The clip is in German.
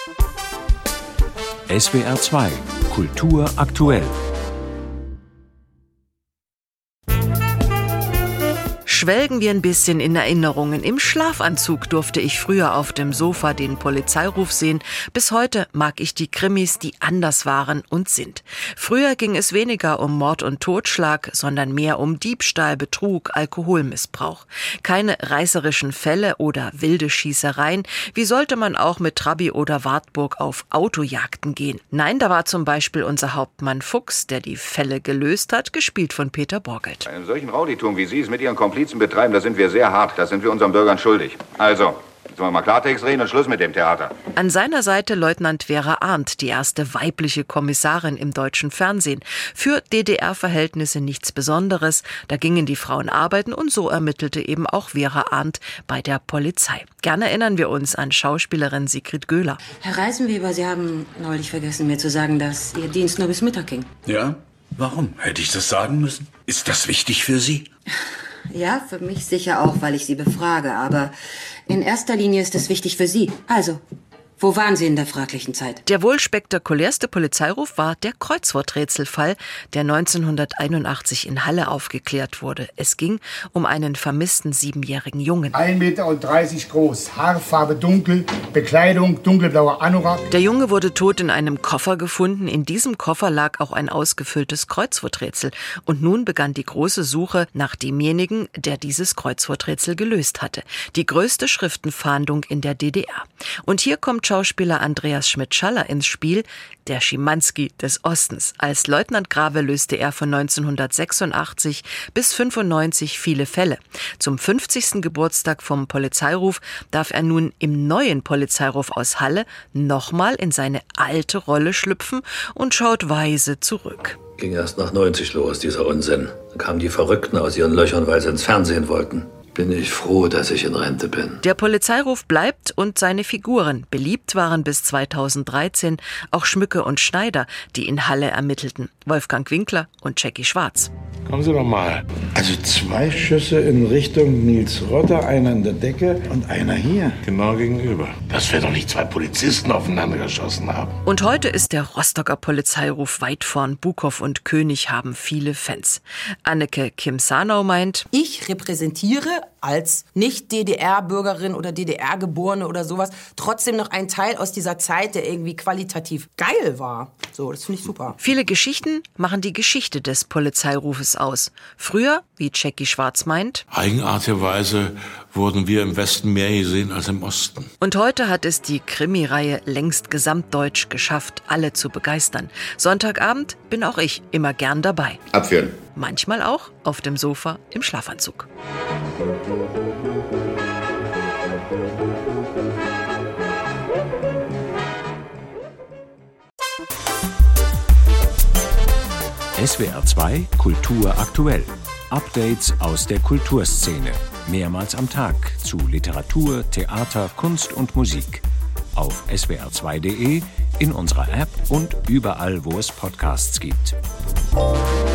SWR 2 Kultur aktuell. Schwelgen wir ein bisschen in Erinnerungen. Im Schlafanzug durfte ich früher auf dem Sofa den Polizeiruf sehen. Bis heute mag ich die Krimis, die anders waren und sind. Früher ging es weniger um Mord und Totschlag, sondern mehr um Diebstahl, Betrug, Alkoholmissbrauch. Keine reißerischen Fälle oder wilde Schießereien. Wie sollte man auch mit Trabi oder Wartburg auf Autojagden gehen? Nein, da war zum Beispiel unser Hauptmann Fuchs, der die Fälle gelöst hat, gespielt von Peter Borgelt. Bei einem solchen Rowdytum, wie Sie es mit Ihren Komplizen betreiben, da sind wir sehr hart. Das sind wir unseren Bürgern schuldig. Also, jetzt wollen wir mal Klartext reden und Schluss mit dem Theater. An seiner Seite Leutnant Vera Arndt, die erste weibliche Kommissarin im deutschen Fernsehen. Für DDR-Verhältnisse nichts Besonderes. Da gingen die Frauen arbeiten und so ermittelte eben auch Vera Arndt bei der Polizei. Gerne erinnern wir uns an Schauspielerin Sigrid Göhler. Herr Reisenweber, Sie haben neulich vergessen, mir zu sagen, dass Ihr Dienst nur bis Mittag ging. Ja? Warum? Hätte ich das sagen müssen? Ist das wichtig für Sie? Ja, für mich sicher auch, weil ich Sie befrage. Aber in erster Linie ist es wichtig für Sie. Also, wo waren Sie in der fraglichen Zeit? Der wohl spektakulärste Polizeiruf war der Kreuzworträtselfall, der 1981 in Halle aufgeklärt wurde. Es ging um einen vermissten 7-jährigen Jungen. 1,30 Meter groß, Haarfarbe dunkel, Bekleidung dunkelblauer Anorak. Der Junge wurde tot in einem Koffer gefunden. In diesem Koffer lag auch ein ausgefülltes Kreuzworträtsel. Und nun begann die große Suche nach demjenigen, der dieses Kreuzworträtsel gelöst hatte. Die größte Schriftenfahndung in der DDR. Und hier kommt Schauspieler Andreas Schmidt-Schaller ins Spiel, der Schimanski des Ostens. Als Leutnant Grave löste er von 1986 bis 1995 viele Fälle. Zum 50. Geburtstag vom Polizeiruf darf er nun im neuen Polizeiruf aus Halle nochmal in seine alte Rolle schlüpfen und schaut weise zurück. Ging erst nach 90 los, dieser Unsinn. Dann kamen die Verrückten aus ihren Löchern, weil sie ins Fernsehen wollten. Bin ich froh, dass ich in Rente bin. Der Polizeiruf bleibt und seine Figuren. Beliebt waren bis 2013 auch Schmücke und Schneider, die in Halle ermittelten. Wolfgang Winkler und Jackie Schwarz. Kommen Sie doch mal. Also 2 Schüsse in Richtung Nils Rotter, einer in der Decke und einer hier. Genau gegenüber. Dass wir doch nicht 2 Polizisten aufeinander geschossen haben. Und heute ist der Rostocker Polizeiruf weit vorn. Bukow und König haben viele Fans. Anneke Kim-Sanau meint: Ich repräsentiere als Nicht-DDR-Bürgerin oder DDR-Geborene oder sowas trotzdem noch einen Teil aus dieser Zeit, der irgendwie qualitativ geil war. So, das finde ich super. Viele Geschichten machen die Geschichte des Polizeirufes aus. Früher, wie Jackie Schwarz meint, eigenartigerweise wurden wir im Westen mehr gesehen als im Osten. Und heute hat es die Krimireihe längst gesamtdeutsch geschafft, alle zu begeistern. Sonntagabend bin auch ich immer gern dabei. Abführen. Manchmal auch auf dem Sofa im Schlafanzug. SWR 2 Kultur aktuell. Updates aus der Kulturszene. Mehrmals am Tag zu Literatur, Theater, Kunst und Musik. Auf swr2.de, in unserer App und überall, wo es Podcasts gibt.